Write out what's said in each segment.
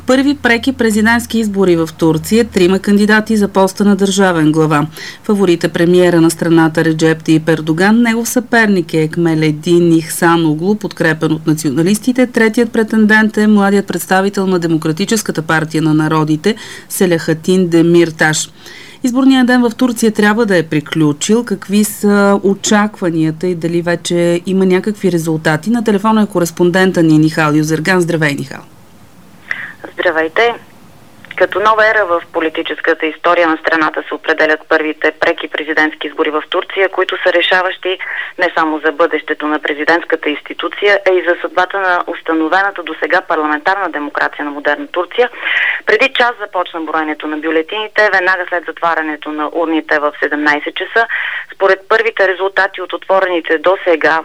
Първи преки президентски избори в Турция, 3 кандидати за поста на държавен глава. Фаворит е премиера на страната Реджеп Тайип Ердоган, негов съперник е Екмеледин Ихсаноглу, подкрепен от националистите. Третият претендент е младият представител на Демократическата партия на народите Селяхатин Демирташ. Изборният ден в Турция трябва да е приключил. Какви са очакванията и дали вече има някакви резултати? На телефона е кореспондента ни Нихал Юзерган. Здравей, Нихал. Здравейте! Като нова ера в политическата история на страната се определят първите преки президентски избори в Турция, които са решаващи не само за бъдещето на президентската институция, а и за съдбата на установената досега парламентарна демокрация на модерна Турция. Преди час започна броенето на бюлетините, веднага след затварянето на урните в 17 часа. Според първите резултати от отворените до сега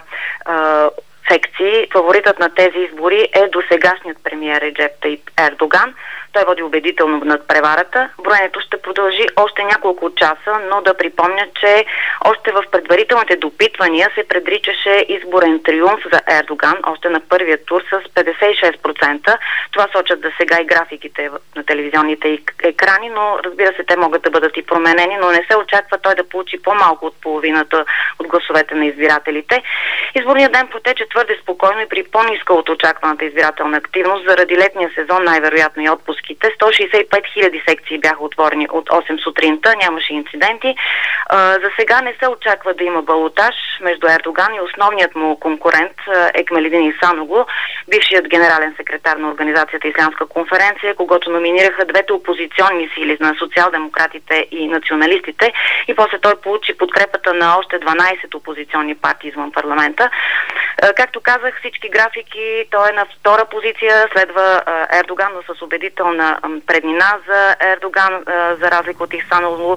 секции, фаворитът на тези избори е досегашният премиер Реджеп Тайип Ердоган. Той води убедително над преварата. Броенето ще продължи още няколко часа, но да припомня, че още в предварителните допитвания се предричаше изборен триумф за Ердоган, още на първия тур с 56%. Това сочат да сега и графиките на телевизионните екрани, но разбира се, те могат да бъдат и променени, но не се очаква той да получи по-малко от половината от гласовете на избирателите. Изборният ден протече твърде спокойно и при по-ниска от очакваната избирателна активност заради летния сезон, най-вероятно и отпуските. 165 000 секции бяха отворени от 8 сутринта, нямаше инциденти. За сега не се очаква да има балотаж между Ердоган и основният му конкурент Екмеледин Ихсаноглу, бившият генерален секретар на организацията Ислямска конференция, когото номинираха двете опозиционни сили на социал-демократите и националистите, и после той получи подкрепата на още 12 опозиционни партии извън парламента. Както казах, всички графики, той е на втора позиция, следва Ердоган, но с убедителна преднина за Ердоган, за разлика от Ихсаноглу.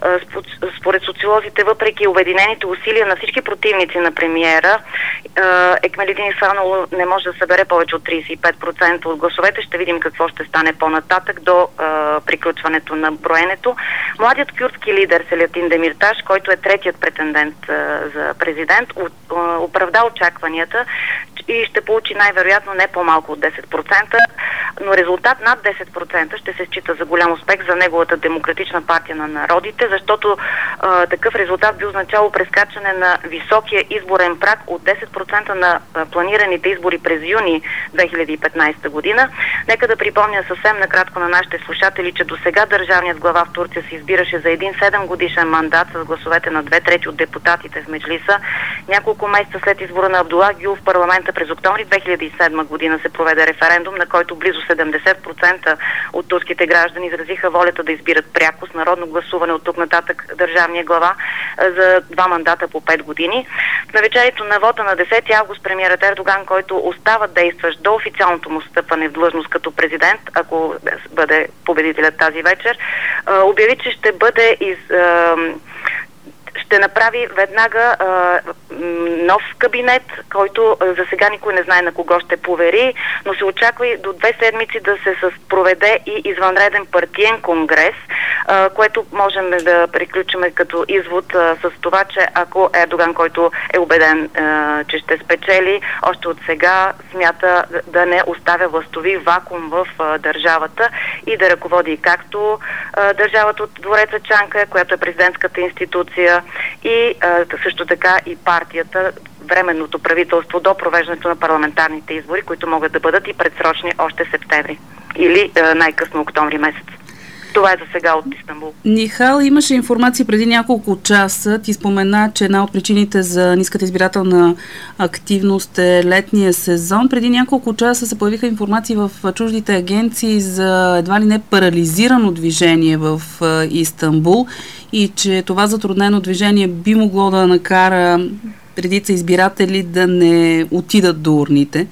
Според социолозите, въпреки обединените усилия на всички противници на премиера, Екмеледин Ихсаноглу не може да събере повече от 35% от гласовете. Ще видим какво ще стане по-нататък до приключването на броенето. Младият кюрдски лидер Селяхатин Демирташ, който е третият претендент за президент, оправда очакванията и ще получи най-вероятно не по-малко от 10%, но резултат над 10% ще се счита за голям успех за неговата Демократична партия на народите, защото такъв резултат би означало прескачане на високия изборен праг от 10% на планираните избори през юни 2015 година. Нека да припомня съвсем накратко на нашите слушатели, че досега държавният глава в Турция се избираше за един 7-годишен мандат с гласовете на 2/3 от депутатите в Меджлиса. Няколко месеца след избора на Абдула Гюл в парламента през октомври 2007 година се проведе референдум, на който близо 70% от турските граждани изразиха волята да избират пряко с народно гласуване от тук нататък държавния глава за 2 мандата по 5 години. В навечерието на вота на 10 август премиерът Ердоган, който остава действащ до официалното му стъпване в длъжност като президент, ако бъде победителят тази вечер, обяви, че ще направи веднага нов кабинет, който за сега никой не знае на кого ще повери, но се очаква и до 2 седмици да се проведе и извънреден партиен конгрес, което можем да приключим като извод с това, че ако Ердоган, който е убеден, че ще спечели, още от сега смята да не оставя властови вакуум в държавата и да ръководи както държавата от двореца Чанка, която е президентската институция, и също така и партията, временното правителство до провеждането на парламентарните избори, които могат да бъдат и предсрочни още септември или най-късно октомври месец. Това е за сега от Истанбул. Нихал, имаше информация преди няколко часа. Ти спомена, че една от причините за ниската избирателна активност е летния сезон. Преди няколко часа се появиха информации в чуждите агенции за едва ли не парализирано движение в Истанбул и че това затруднено движение би могло да накара редица избиратели да не отидат до урните.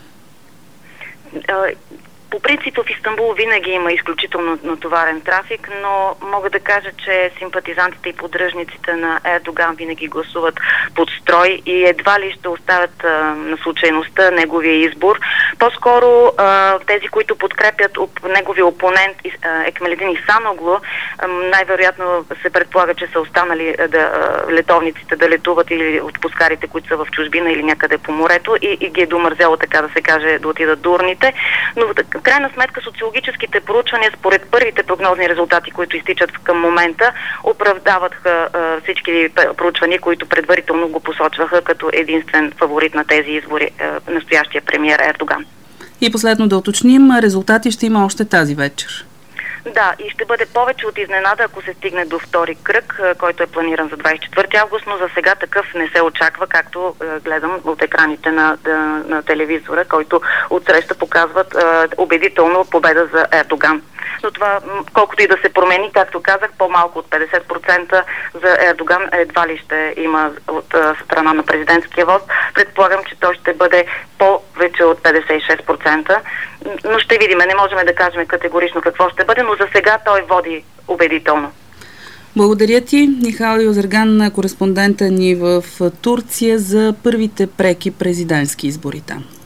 По принцип в Истанбул винаги има изключително натоварен трафик, но мога да кажа, че симпатизантите и поддръжниците на Ердоган винаги гласуват под строй и едва ли ще оставят на случайността неговия избор. По-скоро тези, които подкрепят неговия опонент Екмеледин Ихсаноглу, най-вероятно се предполага, че са останали летовниците да летуват или отпускарите, които са в чужбина или някъде по морето и ги е домързело, така да се каже, да отидат до урните. Но В крайна сметка социологическите проучвания според първите прогнозни резултати, които изтичат към момента, оправдават всички проучвания, които предварително го посочваха като единствен фаворит на тези избори, настоящия премиер Ердоган. И последно да уточним, резултати ще има още тази вечер. Да, и ще бъде повече от изненада, ако се стигне до втори кръг, който е планиран за 24 август, но за сега такъв не се очаква, както гледам от екраните на телевизора, който отсреща показват убедително победа за Ердоган. Но това, колкото и да се промени, както казах, по-малко от 50% за Ердоган едва ли ще има от страна на президентския вот. Предполагам, че той ще бъде повече от 56%, но ще видим. Не можем да кажем категорично какво ще бъде, но за сега той води убедително. Благодаря ти, Михаил Юзерган, кореспондента ни в Турция, за първите преки президентски избори там.